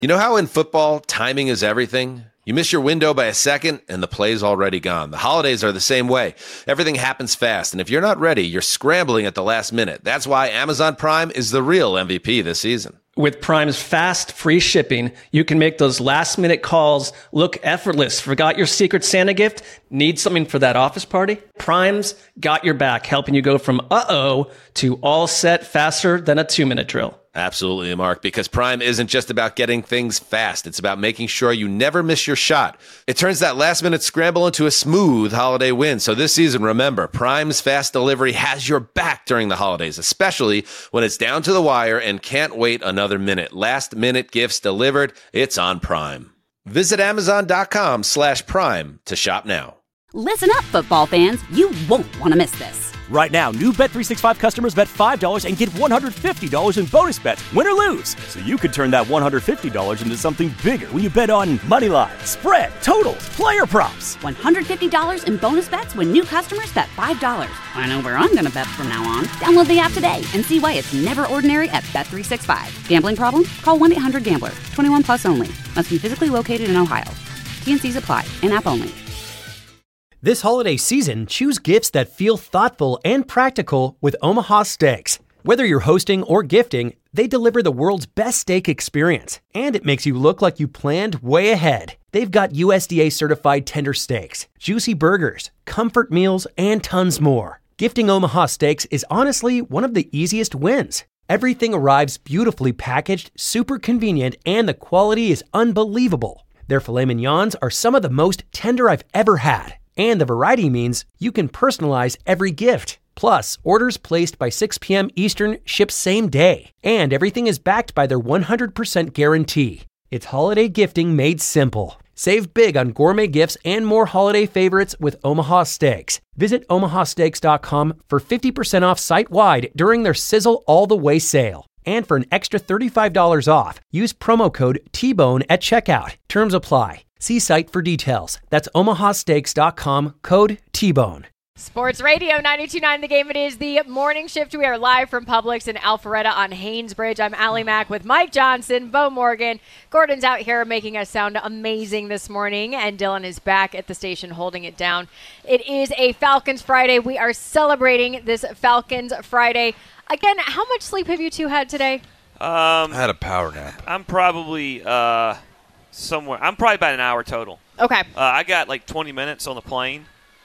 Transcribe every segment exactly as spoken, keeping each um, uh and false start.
You know how in football, timing is everything? You miss your window by a second, and the play's already gone. The holidays are the same way. Everything happens fast, and if you're not ready, you're scrambling at the last minute. That's why Amazon Prime is the real M V P this season. With Prime's fast, free shipping, you can make those last-minute calls look effortless. Forgot your Secret Santa gift? Need something for that office party? Prime's got your back, helping you go from uh-oh to all set faster than a two-minute drill. Absolutely, Mark, because Prime isn't just about getting things fast. It's about making sure you never miss your shot. It turns that last-minute scramble into a smooth holiday win. So this season, remember, Prime's fast delivery has your back during the holidays, especially when it's down to the wire and can't wait another minute. Last-minute gifts delivered. It's on Prime. Visit Amazon.com slash Prime to shop now. Listen up, football fans. You won't want to miss this. Right now, new Bet three sixty-five customers bet five dollars and get one hundred fifty dollars in bonus bets, win or lose. So you could turn that one hundred fifty dollars into something bigger when you bet on money line, spread, totals, player props. one hundred fifty dollars in bonus bets when new customers bet five dollars. I know where I'm going to bet from now on. Download the app today and see why it's never ordinary at Bet three sixty-five. Gambling problem? Call one eight hundred gambler. twenty-one plus only. Must be physically located in Ohio. T and C's apply. In-app only. This holiday season, choose gifts that feel thoughtful and practical with Omaha Steaks. Whether you're hosting or gifting, they deliver the world's best steak experience, and it makes you look like you planned way ahead. They've got U S D A-certified tender steaks, juicy burgers, comfort meals, and tons more. Gifting Omaha Steaks is honestly one of the easiest wins. Everything arrives beautifully packaged, super convenient, and the quality is unbelievable. Their filet mignons are some of the most tender I've ever had. And the variety means you can personalize every gift. Plus, orders placed by six p.m. Eastern ship same day. And everything is backed by their one hundred percent guarantee. It's holiday gifting made simple. Save big on gourmet gifts and more holiday favorites with Omaha Steaks. Visit omaha steaks dot com for fifty percent off site-wide during their Sizzle All the Way sale. And for an extra thirty-five dollars off, use promo code T Bone at checkout. Terms apply. See site for details. That's omaha steaks dot com, code T Bone. Sports Radio ninety-two point nine The Game. It is the morning shift. We are live from Publix in Alpharetta on Haynesbridge. I'm Allie Mack with Mike Johnson, Bo Morgan. Gordon's out here making us sound amazing this morning, and Dylan is back at the station holding it down. It is a Falcons Friday. We are celebrating this Falcons Friday. Again, how much sleep have you two had today? Um, I had a power nap. I'm probably uh, somewhere. I'm probably about an hour total. Okay. Uh, I got like twenty minutes on the plane,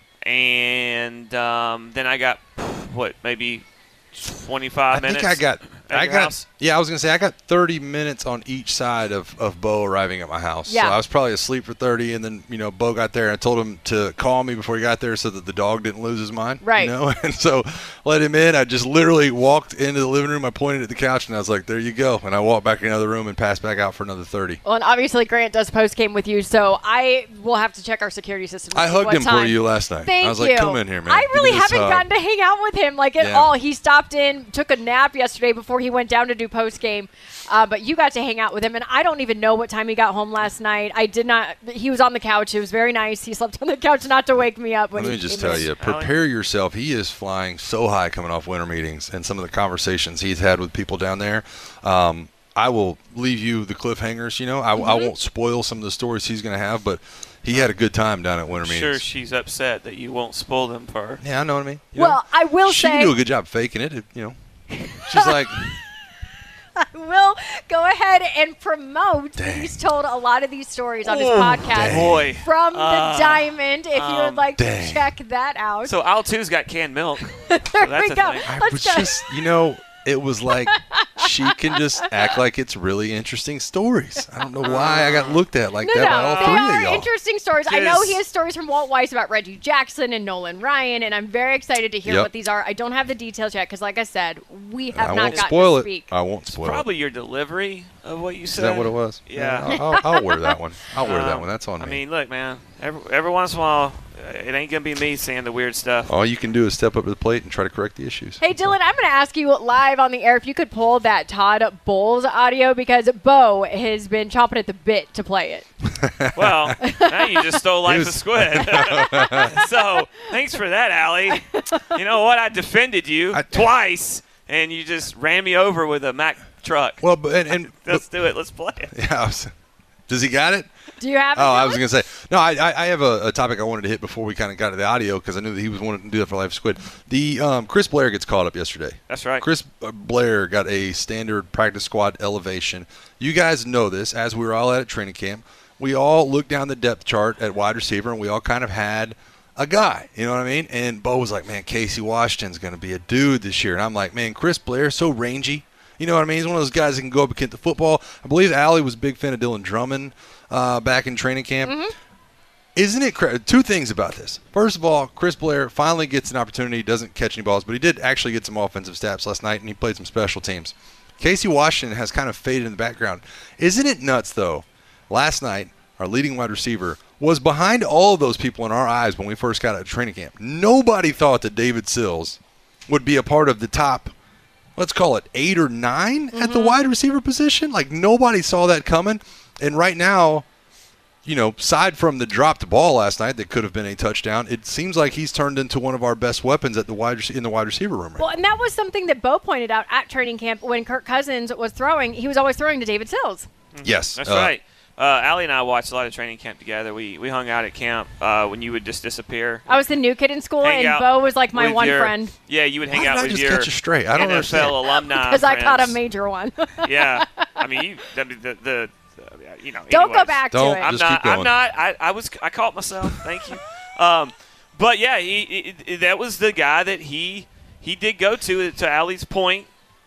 and um, then I got, what, maybe twenty-five I minutes? think I got, at I your got, house? yeah, I was going to say, I got thirty minutes on each side of, of Bo arriving at my house. Yeah. So I was probably asleep for thirty, and then, you know, Bo got there, and I told him to call me before he got there so that the dog didn't lose his mind. Right. You know, and so let him in. I just literally walked into the living room. I pointed at the couch, and I was like, there you go. And I walked back in the other room and passed back out for another thirty. Well, and obviously Grant does post-game with you, so I will have to check our security system. I hugged him time. for you last night. Thank I was you. like, come in here, man. I Give really me this haven't hug. gotten to hang out with him like at Yeah. all. He stopped in, took a nap yesterday before he went down to do post-game, uh, but you got to hang out with him, and I don't even know what time he got home last night. I did not. He was on the couch. It was very nice. He slept on the couch not to wake me up when Let he me just came tell in. you, prepare yourself. He is flying so high coming off winter meetings and some of the conversations he's had with people down there. Um, I will leave you the cliffhangers. You know, I, Mm-hmm. I won't spoil some of the stories he's going to have, but he had a good time down at winter I'm meetings. sure she's upset that you won't spoil them for her. Yeah, I know what I mean. You Well, know, I will she say can do a good job faking it. You know, she's like, I will go ahead and promote. Dang. He's told a lot of these stories on his Oh, podcast dang. Boy. from Uh, the Diamond. If you would um, like dang. to check that out, So Al two's got canned milk. there so that's we a go. thing. I Let's was go. just, you know, it was like she can just act like it's really interesting stories. I don't know why I got looked at like No, that by no, all they three are of y'all. interesting stories. I know Just- he has stories from Walt Weiss about Reggie Jackson and Nolan Ryan, and I'm very excited to hear Yep. what these are. I don't have the details yet because, like I said, we have I not won't gotten spoil to it. speak. I won't spoil it. Probably your delivery of what you Is said. that what it was? Yeah. I'll, I'll, I'll wear that one. I'll wear that Um, one. That's on I me. mean, look, man. Every, every once in a while, uh, it ain't gonna be me saying the weird stuff. All you can do is step up to the plate and try to correct the issues. Hey, Dylan, I'm going to ask you live on the air if you could pull that Todd Bowles audio because Bo has been chomping at the bit to play it. Well, now you just stole Life was- of Squid. So thanks for that, Allie. You know what? I defended you I- twice, and you just ran me over with a Mac truck. Well, but, and, and let's do it. Let's play it. Yeah. I was, does he got it? Do you have it? Oh, I was going to say. No, I, I have a, a topic I wanted to hit before we kind of got to the audio because I knew that he was wanting to do that for Life Squid. The um, Chris Blair gets called up yesterday. That's right. Chris Blair got a standard practice squad elevation. You guys know this, as we were all at training camp. We all looked down the depth chart at wide receiver, and we all kind of had a guy. You know what I mean? And Bo was like, man, Casey Washington's going to be a dude this year. And I'm like, man, Chris Blair, so rangy. You know what I mean? He's one of those guys that can go up and kick the football. I believe Allie was a big fan of Dylan Drummond uh, back in training camp. Mm-hmm. Isn't it cra- two things about this? First of all, Chris Blair finally gets an opportunity. He doesn't catch any balls, but he did actually get some offensive stats last night, and he played some special teams. Casey Washington has kind of faded in the background. Isn't it nuts, though? Last night, our leading wide receiver was behind all of those people in our eyes when we first got out of training camp. Nobody thought that David Sills would be a part of the top, let's call it eight or nine mm-hmm. at the wide receiver position. Like, nobody saw that coming. And right now, you know, aside from the dropped ball last night that could have been a touchdown, it seems like he's turned into one of our best weapons at the wide in the wide receiver room. Right well, and that was something that Bo pointed out at training camp when Kirk Cousins was throwing. He was always throwing to David Sills. Mm-hmm. Yes. That's uh, right. Uh, Allie and I watched a lot of training camp together. We we hung out at camp uh, when you would just disappear. I was the new kid in school, hang and Bo was like my with one your, friend. Yeah, you would hang Why out did I with just your catch you straight? I don't N F L understand. alumni Because I caught a friends. major one. Yeah, I mean, you, the, the, the uh, you know. Don't anyways. go back Don't. to it. I'm Just not. keep going. I'm not. I, I was. I caught myself. Thank you. Um, but yeah, he, he, he that was the guy that he he did go to. To Allie's point,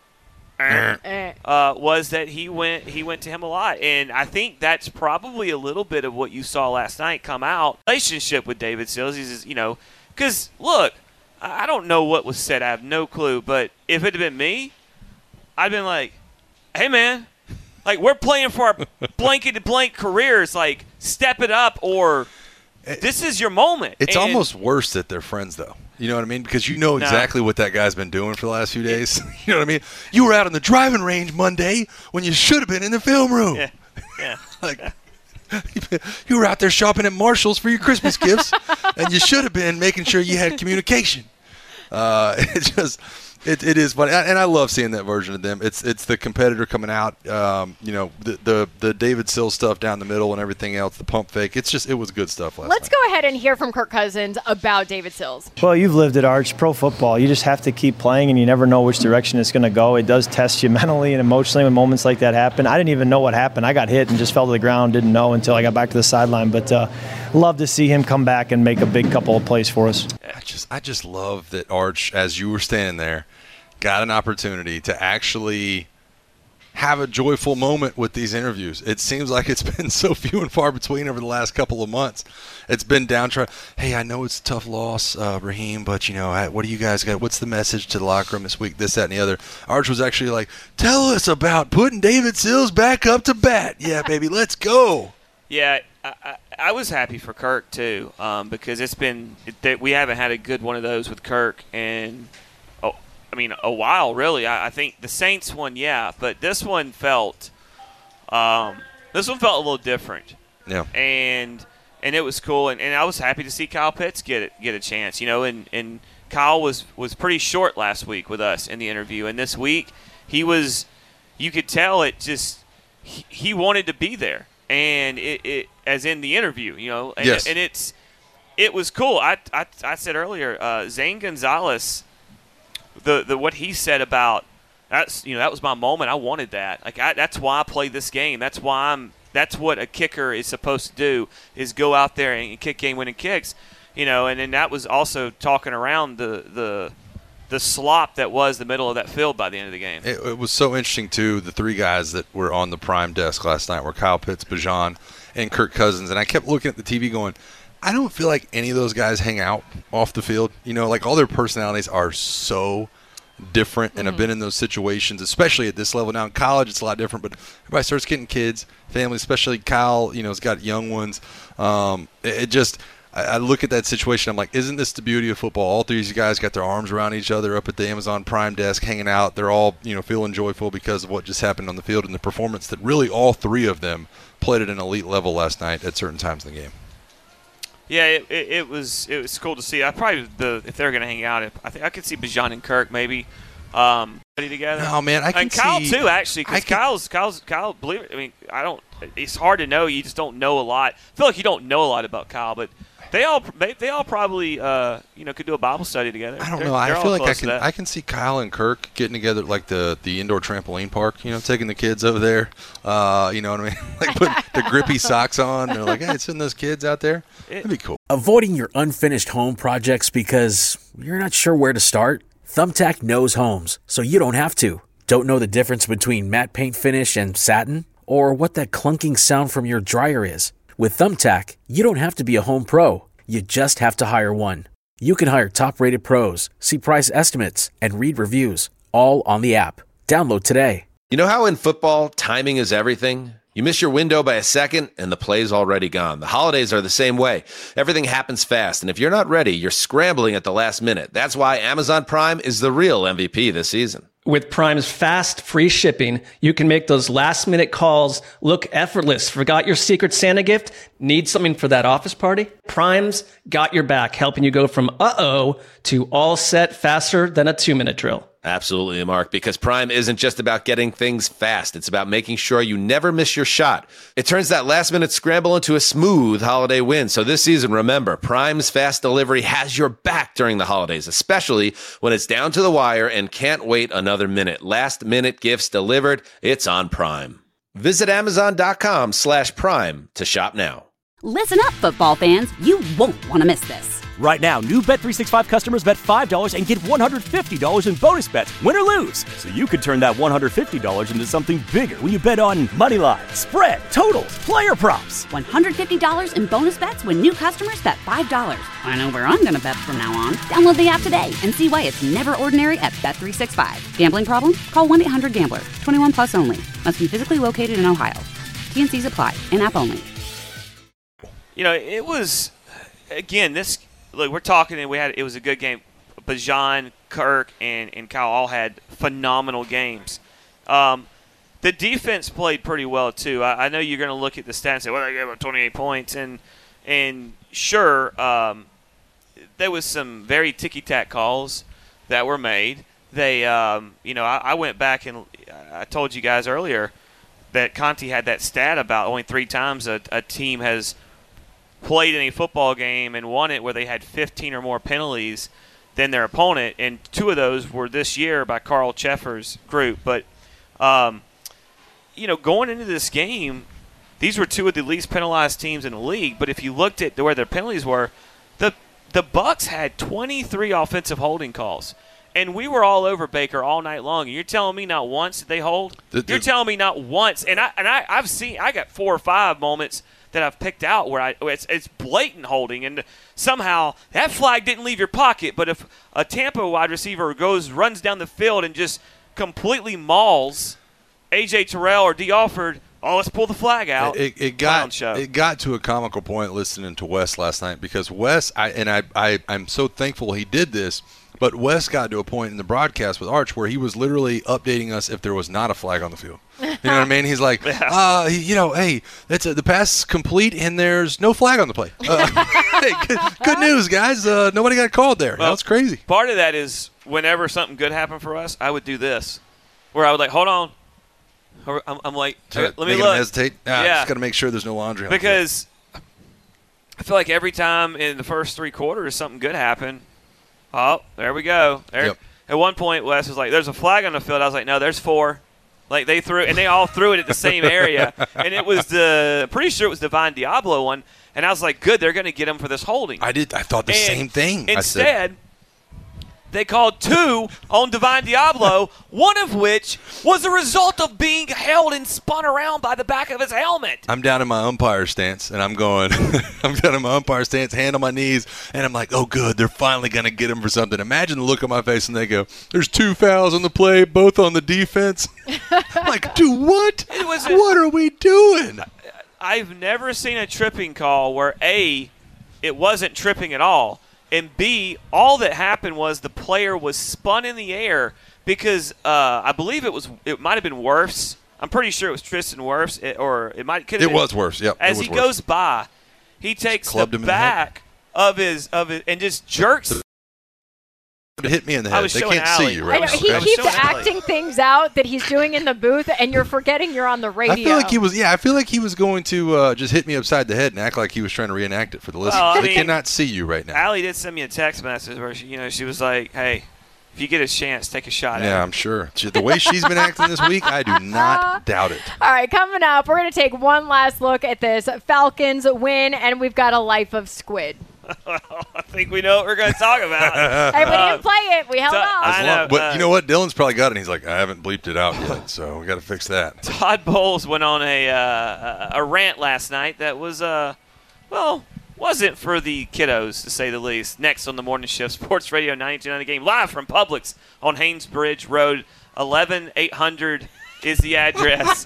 Eh. uh, was that he went he went to him a lot, and I think that's probably a little bit of what you saw last night come out. Relationship with David Sills, he's you know, because look, I don't know what was said. I have no clue. But if it had been me, I'd been like, hey man. Like, we're playing for our blanket-to-blank careers. Like, step it up, or this is your moment. It's and almost worse that they're friends, though. You know what I mean? Because you know No. exactly what that guy's been doing for the last few days. You know what I mean? You were out on the driving range Monday when you should have been in the film room. Yeah, yeah. Like, you were out there shopping at Marshall's for your Christmas gifts, and you should have been making sure you had communication. Uh, it's just... It, it is funny, and I love seeing that version of them. It's it's the competitor coming out, um, you know, the, the the David Sills stuff down the middle and everything else, the pump fake. It's just it was good stuff last Let's night. go ahead and hear from Kirk Cousins about David Sills. Well, you've lived it, Arch. Pro football, you just have to keep playing, and you never know which direction it's going to go. It does test you mentally and emotionally when moments like that happen. I didn't even know what happened. I got hit and just fell to the ground, didn't know until I got back to the sideline. But uh, love to see him come back and make a big couple of plays for us. I just I just love that Arch, as you were standing there, got an opportunity to actually have a joyful moment with these interviews. It seems like it's been so few and far between over the last couple of months. It's been downtrodden. Hey, I know it's a tough loss, uh, Raheem, but, you know, what do you guys got? What's the message to the locker room this week, this, that, and the other? Arch was actually like, tell us about putting David Sills back up to bat. Yeah, baby, let's go. Yeah, I, I, I was happy for Kirk, too, um, because it's been it, – we haven't had a good one of those with Kirk, and – I mean, a while, really. I, I think the Saints one, yeah, but this one felt, um, this one felt a little different. Yeah. And and it was cool, and, and I was happy to see Kyle Pitts get it, get a chance, you know. And, and Kyle was, was pretty short last week with us in the interview, and this week he was, you could tell it just he, he wanted to be there, and it, it as in the interview, you know. And, yes. And it's it was cool. I I, I said earlier, uh, Zane Gonzalez. The the what he said about that's you know that was my moment. I wanted that. Like I, that's why I play this game. That's why I'm. That's what a kicker is supposed to do is go out there and kick game-winning kicks. You know, and then that was also talking around the the the slop that was the middle of that field by the end of the game. It, it was so interesting too. The three guys that were on the prime desk last night were Kyle Pitts, Bijan, and Kirk Cousins, and I kept looking at the T V going, I don't feel like any of those guys hang out off the field. You know, like all their personalities are so different and mm-hmm. have been in those situations, especially at this level. Now in college, it's a lot different, but everybody starts getting kids, families, especially Kyle, you know, has got young ones. Um, it, it just, I, I look at that situation, I'm like, isn't this the beauty of football? All three of these guys got their arms around each other up at the Amazon Prime desk, hanging out. They're all, you know, feeling joyful because of what just happened on the field and the performance that really all three of them played at an elite level last night at certain times in the game. Yeah, it, it, it was it was cool to see. I probably the if they're going to hang out, I think I could see Bijan and Kirk maybe Um, together. Oh man, I can and Kyle see, too, actually, because Kyle's Kyle's Kyle. Believe it, I mean, I don't. It's hard to know. You just don't know a lot. I feel like you don't know a lot about Kyle, but they all they, they all probably uh, you know could do a Bible study together. I don't they're, know. I they're feel all like I close to can that. I can see Kyle and Kirk getting together like the the indoor trampoline park. You know, taking the kids over there. Uh, you know what I mean? Like put the grippy socks on. They're like, hey, send those kids out there. That'd be cool. Avoiding your unfinished home projects because you're not sure where to start? Thumbtack knows homes, so you don't have to. Don't know the difference between matte paint finish and satin? Or what that clunking sound from your dryer is? With Thumbtack, you don't have to be a home pro. You just have to hire one. You can hire top-rated pros, see price estimates, and read reviews, all on the app. Download today. You know how in football, timing is everything? You miss your window by a second, and the play's already gone. The holidays are the same way. Everything happens fast, and if you're not ready, you're scrambling at the last minute. That's why Amazon Prime is the real M V P this season. With Prime's fast, free shipping, you can make those last-minute calls look effortless. Forgot your Secret Santa gift? Need something for that office party? Prime's got your back, helping you go from uh-oh to all set faster than a two-minute drill. Absolutely, Mark, because Prime isn't just about getting things fast. It's about making sure you never miss your shot. It turns that last-minute scramble into a smooth holiday win. So this season, remember, Prime's fast delivery has your back during the holidays, especially when it's down to the wire and can't wait another minute. Last-minute gifts delivered. It's on Prime. Visit Amazon.com slash Prime to shop now. Listen up, football fans. You won't want to miss this. Right now, new Bet three sixty-five customers bet five dollars and get one hundred fifty dollars in bonus bets, win or lose. So you could turn that one hundred fifty dollars into something bigger when you bet on money line, spread, totals, player props. one hundred fifty dollars in bonus bets when new customers bet five dollars. I know where I'm going to bet from now on. Download the app today and see why it's never ordinary at Bet three sixty-five. Gambling problem? Call one eight hundred gambler. twenty-one plus only. Must be physically located in Ohio. T N Cs apply. In-app only. You know, it was, again, this, look, we're talking, and we had, it was a good game. Bajan, Kirk, and, and Kyle all had phenomenal games. Um, the defense played pretty well, too. I, I know you're going to look at the stats and say, well, they gave up twenty-eight points. And, and sure, um, there was some very ticky-tack calls that were made. They, um, you know, I, I went back and I told you guys earlier that Conti had that stat about only three times a, a team has played in a football game and won it where they had fifteen or more penalties than their opponent, and two of those were this year by Carl Cheffer's group. But, um, you know, going into this game, these were two of the least penalized teams in the league. But if you looked at where their penalties were, the the Bucs had twenty-three offensive holding calls. And we were all over Baker all night long. And you're telling me not once did they hold? The, the, you're telling me not once. And I and I, I've seen I got four or five moments that I've picked out where I where it's, it's blatant holding, and somehow that flag didn't leave your pocket. But if a Tampa wide receiver goes runs down the field and just completely mauls A J Terrell or D. Alford, oh, let's pull the flag out. It, it got it got to a comical point listening to Wes last night, because Wes, I, and I, I, I'm so thankful he did this, but Wes got to a point in the broadcast with Arch where he was literally updating us if there was not a flag on the field. You know what I mean? He's like, Yeah. uh, you know, hey, that's a, the pass is complete and there's no flag on the play. Uh, hey, good, good news, guys. Uh, nobody got called there. Well, That's crazy. Part of that is whenever something good happened for us, I would do this, where I would like, hold on. I'm, I'm like, let me Making look. him hesitate. Ah, Yeah. Just got to make sure there's no laundry on the field. Because I feel like every time in the first three quarters something good happened, oh, there we go. There. Yep. At one point, Wes was like, there's a flag on the field. I was like, no, there's four. Like, they threw and they all threw it at the same area. And it was the – pretty sure it was Divine Diablo one. And I was like, good, they're going to get him for this holding. I did. I thought the And same thing. I said, Instead, they called two on Divine Diablo, one of which was a result of being held and spun around by the back of his helmet. I'm down in my umpire stance, and I'm going, I'm down in my umpire stance, hand on my knees, and I'm like, oh, good, they're finally going to get him for something. Imagine the look on my face, and they go, there's two fouls on the play, both on the defense. I'm like, do what? It was a- what are we doing? I've never seen a tripping call where, A, it wasn't tripping at all, and B, all that happened was the player was spun in the air because uh, I believe it was it might have been Wirfs. I'm pretty sure it was Tristan Wirfs, it, or it might could have It been. was Wirfs, yep, it As was he Wirfs. goes by, he takes clubbed the him in the head. back of his of it and just jerks Hit me in the I head. was They showing can't Allie. see you I right know, now. he okay? keeps showing Allie. acting things out that he's doing in the booth, and you're forgetting you're on the radio. I feel like he was. Yeah, I feel like he was going to uh, just hit me upside the head and act like he was trying to reenact it for the listeners. Well, I they mean, cannot see you right now. Allie did send me a text message where she, you know, she was like, "Hey, if you get a chance, take a shot at Yeah, it." I'm sure. She- The way she's been acting this week, I do not doubt it. All right, coming up, we're going to take one last look at this Falcons win, and we've got a life of squid. I think we know what we're going to talk about. Hey, we didn't play it. We held so- off. I know. But uh, you know what? Dylan's probably got it. And he's like, I haven't bleeped it out yet, so we got to fix that. Todd Bowles went on a uh, a rant last night that was, uh, well, wasn't for the kiddos, to say the least. Next on the morning shift, Sports Radio ninety-two point nine The Game, live from Publix on Haynes Bridge Road. eleven eight hundred is the address.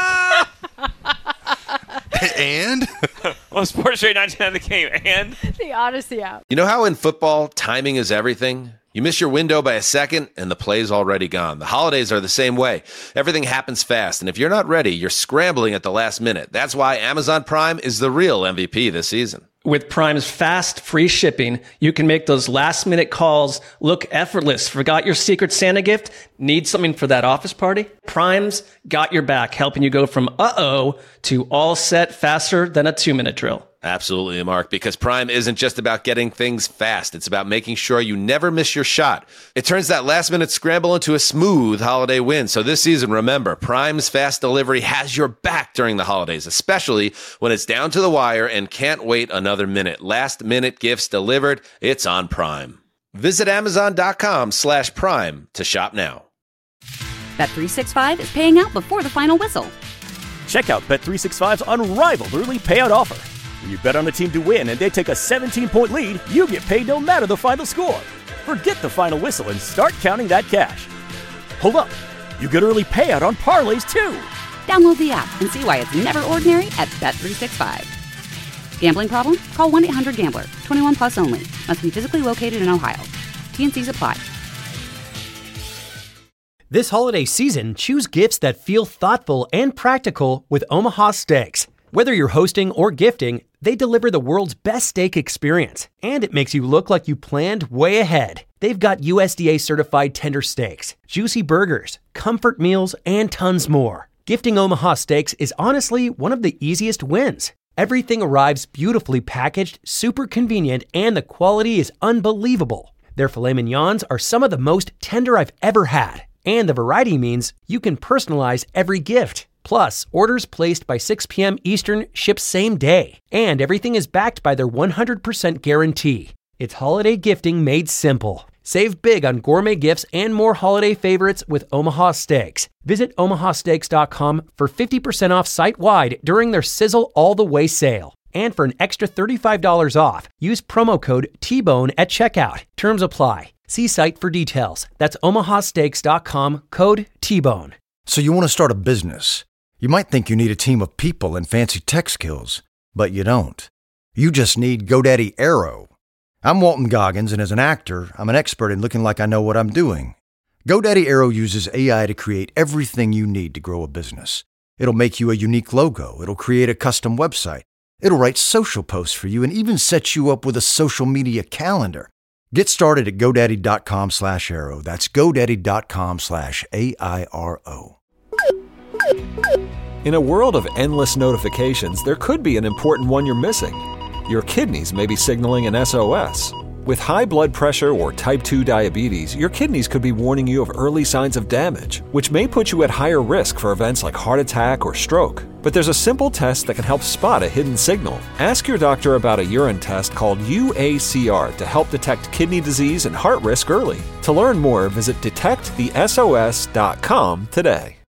And? Well, Sports Radio ninety-two point nine The Game. And? The Odyssey app. You know how in football, timing is everything? You miss your window by a second, and the play's already gone. The holidays are the same way. Everything happens fast, and if you're not ready, you're scrambling at the last minute. That's why Amazon Prime is the real M V P this season. With Prime's fast, free shipping, you can make those last-minute calls look effortless. Forgot your Secret Santa gift? Need something for that office party? Prime's got your back, helping you go from uh-oh to all set faster than a two-minute drill. Absolutely, Mark, because Prime isn't just about getting things fast. It's about making sure you never miss your shot. It turns that last-minute scramble into a smooth holiday win. So this season, remember, Prime's fast delivery has your back during the holidays, especially when it's down to the wire and can't wait another minute. Last-minute gifts delivered, it's on Prime. Visit Amazon.com slash Prime to shop now. Bet three sixty-five is paying out before the final whistle. Check out Bet three sixty-five's unrivaled early payout offer. When you bet on a team to win and they take a seventeen-point lead, you get paid no matter the final score. Forget the final whistle and start counting that cash. Hold up. You get early payout on parlays, too. Download the app and see why it's never ordinary at Bet three sixty-five. Gambling problem? Call one eight hundred gambler. twenty-one plus only. Must be physically located in Ohio. T and Cs apply. This holiday season, choose gifts that feel thoughtful and practical with Omaha Steaks. Whether you're hosting or gifting, they deliver the world's best steak experience, and it makes you look like you planned way ahead. They've got U S D A-certified tender steaks, juicy burgers, comfort meals, and tons more. Gifting Omaha Steaks is honestly one of the easiest wins. Everything arrives beautifully packaged, super convenient, and the quality is unbelievable. Their filet mignons are some of the most tender I've ever had, and the variety means you can personalize every gift. Plus, orders placed by six p.m. Eastern ship same day, and everything is backed by their one hundred percent guarantee. It's holiday gifting made simple. Save big on gourmet gifts and more holiday favorites with Omaha Steaks. Visit omaha steaks dot com for fifty percent off site-wide during their Sizzle All the Way sale. And for an extra thirty-five dollars off, use promo code T bone at checkout. Terms apply. See site for details. That's omaha steaks dot com, code T bone. So you want to start a business. You might think you need a team of people and fancy tech skills, but you don't. You just need GoDaddy Aero. I'm Walton Goggins, and as an actor, I'm an expert in looking like I know what I'm doing. GoDaddy Aero uses A I to create everything you need to grow a business. It'll make you a unique logo. It'll create a custom website. It'll write social posts for you and even set you up with a social media calendar. Get started at GoDaddy.com slash Aero. That's GoDaddy.com slash A I R O. In a world of endless notifications, there could be an important one you're missing. Your kidneys may be signaling an S O S. With high blood pressure or type two diabetes, your kidneys could be warning you of early signs of damage, which may put you at higher risk for events like heart attack or stroke. But there's a simple test that can help spot a hidden signal. Ask your doctor about a urine test called U A C R to help detect kidney disease and heart risk early. To learn more, visit detect the S O S dot com today.